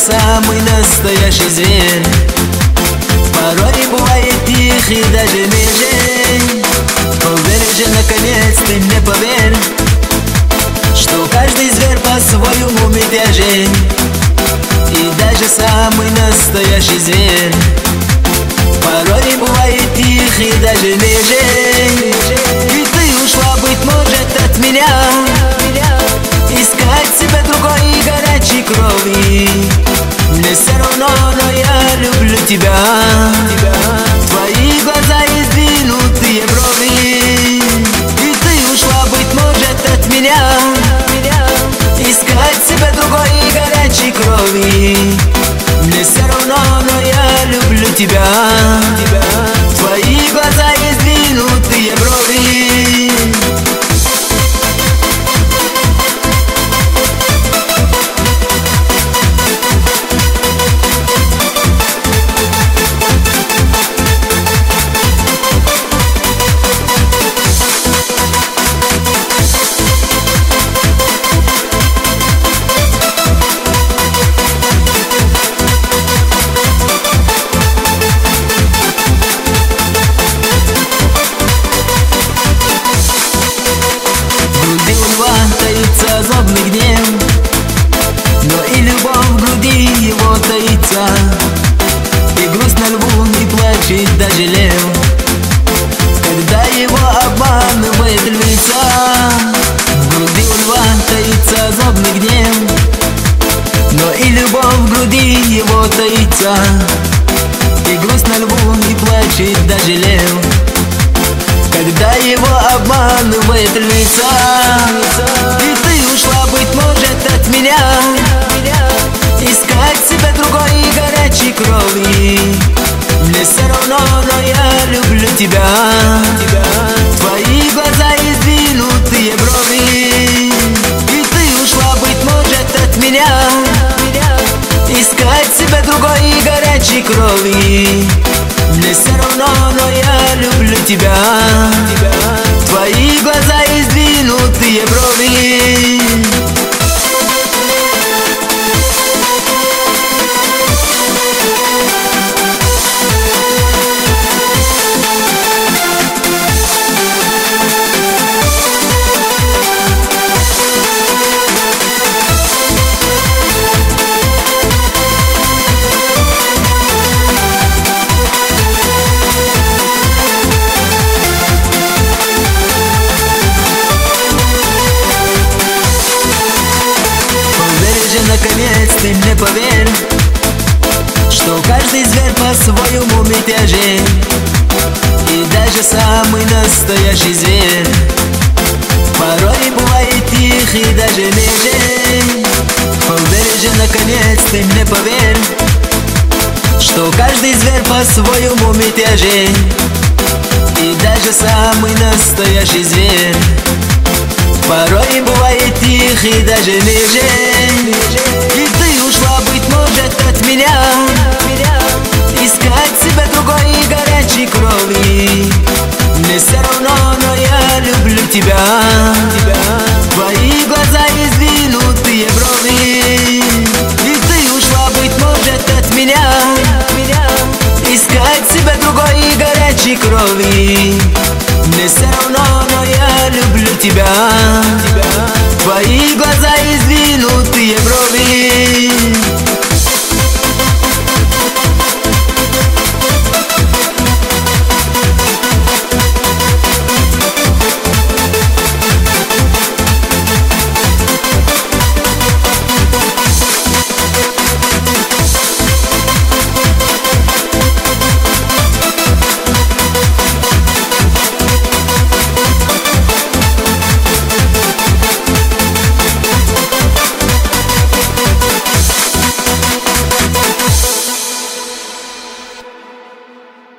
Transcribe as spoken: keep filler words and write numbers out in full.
самый настоящий зверь. Порой бывает тихий, даже межень. Поверь же, наконец, ты мне поверь, что каждый зверь по-своему мятежен. И даже самый настоящий зверь порой бывает тихий, даже межень. И ты ушла, быть может, от меня, искать себя другой и горячей крови. Мне все равно, но я люблю тебя. Твои глаза и сдвинутые брови. И ты ушла, быть может, от меня, искать себя другой и горячей крови. Мне все равно, но я люблю тебя. Твои глаза и сдвинутые брови. Таится злобный гнев, но и любовь в груди его таится. И грустно льву, и плачет даже лев, когда его обманывает львица. В груди у льва таится злобный гнев, но и любовь в груди его таится. И грустно льву, и плачет даже лев, когда его обманывает львица. И ты ушла, быть может, от меня, искать себя другой и горячей крови. Мне все равно, но я люблю тебя. Твои глаза и сдвинутые брови. И ты ушла, быть может, от меня, искать себя другой и горячей крови. Мне все равно, но я люблю тебя. Твои глаза и сдвинутые брови. Наконец ты мне поверь, что каждый зверь по-своему мятежен. И даже самый настоящий зверь порой бывает тихий, даже межень. Поверь же, наконец ты мне поверь, что каждый зверь по-своему мятежен. И даже самый настоящий зверь порой бывает тихий, даже межень. И ты ушла, быть может, от меня, искать себя другой и горячей крови. Мне все равно, но я люблю тебя. Твои глаза и сдвинутые брови. И ты ушла, быть может, от меня, искать себя другой и горячей крови. Мне все равно, но я люблю тебя. Твои глаза и сдвинутые брови.